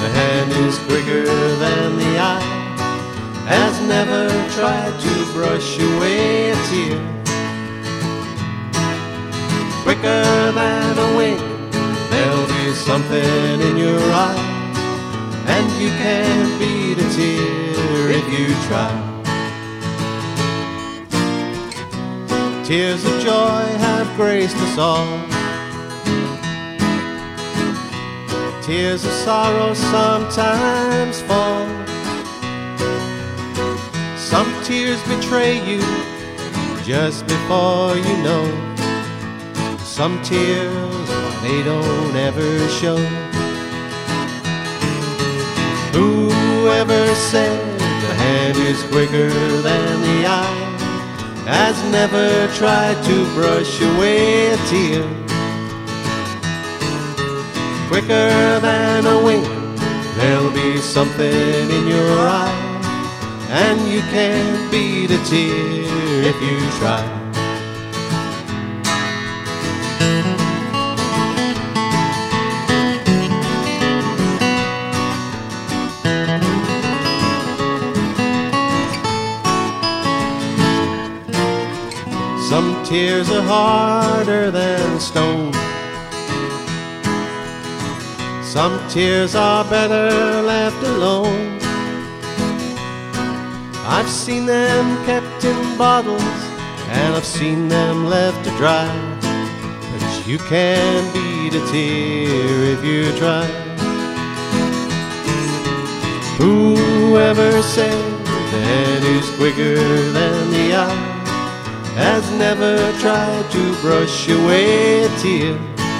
The hand is quicker than the eye, has never tried to brush away a tear. Quicker than a wink, there'll be something in your eye, and you can't beat a tear if you try. Tears of joy have graced us all. Tears of sorrow sometimes fall. Some tears betray you just before you know. Some tears, they don't ever show. Whoever said the hand is quicker than the eye has never tried to brush away a tear. Quicker than a wink, there'll be something in your eye, and you can't beat a tear if you try. Some tears are harder than stone. Some tears are better left alone. I've seen them kept in bottles, and I've seen them left to dry. But you can't beat a tear if you try. Whoever said the hand is quicker than the eye has never tried to brush away a tear.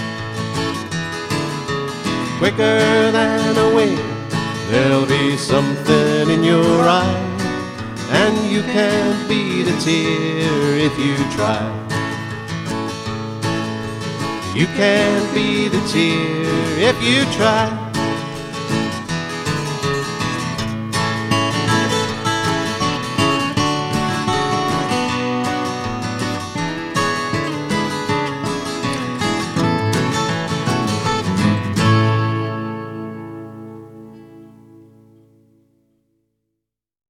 Quicker than a wink, there'll be something in your eye, and you can't beat a tear if you try. You can't beat a tear if you try.